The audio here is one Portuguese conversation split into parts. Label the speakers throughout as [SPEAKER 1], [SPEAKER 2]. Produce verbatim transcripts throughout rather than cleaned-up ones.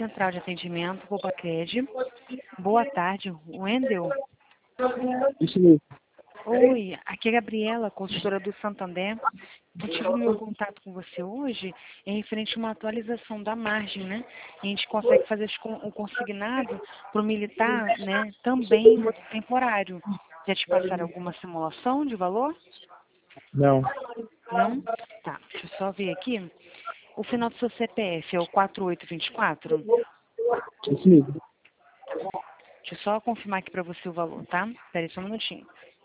[SPEAKER 1] central de atendimento, Copacred. Boa tarde, Wendel.
[SPEAKER 2] Isso mesmo.
[SPEAKER 1] Oi, aqui é a Gabriela, consultora do Santander. O motivo do meu contato com você hoje é referente a uma atualização da margem, né? A gente consegue fazer o consignado para o militar, né, também temporário. Já te passaram alguma simulação de valor?
[SPEAKER 2] Não.
[SPEAKER 1] Não? Tá, deixa eu só ver aqui. O final do seu C P F é o quatro oito dois quatro?
[SPEAKER 2] Isso mesmo.
[SPEAKER 1] Deixa eu só confirmar aqui para você o valor, tá? Espera aí só um minutinho.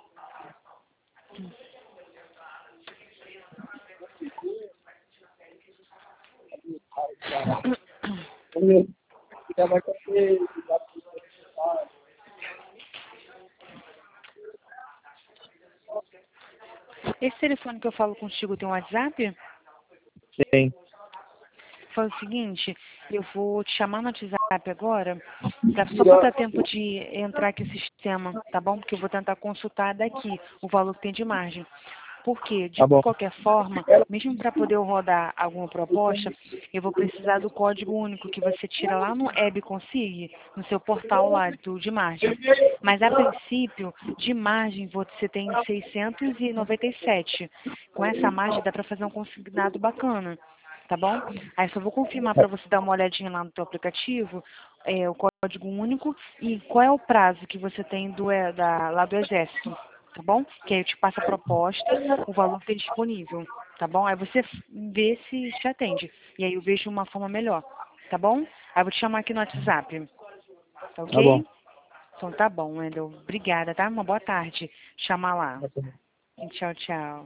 [SPEAKER 1] Esse telefone que eu falo contigo tem um WhatsApp?
[SPEAKER 2] Tem.
[SPEAKER 1] Faz o seguinte, eu vou te chamar no WhatsApp agora, pra, só para dar tempo de entrar aqui no sistema, tá bom? Porque eu vou tentar consultar daqui o valor que tem de margem. Porque, de
[SPEAKER 2] Tá bom.
[SPEAKER 1] qualquer forma, mesmo para poder eu rodar alguma proposta, eu vou precisar do código único que você tira lá no EBConsig, no seu portal lá do, de margem. Mas, a princípio, de margem, você tem seiscentos e noventa e sete. Com essa margem, dá para fazer um consignado bacana. Tá bom? Aí só vou confirmar para você dar uma olhadinha lá no teu aplicativo, é, o código único e qual é o prazo que você tem do, é, da, lá do Exército, tá bom? Que aí eu te passo a proposta, o valor que tem disponível, tá bom? Aí você vê se te atende. E aí eu vejo uma forma melhor, tá bom? Aí eu vou te chamar aqui no WhatsApp, tá
[SPEAKER 2] Tá bom.
[SPEAKER 1] ok? Então tá bom, Wendel. Obrigada, tá? Uma boa tarde. Chamar lá. Tchau, tchau.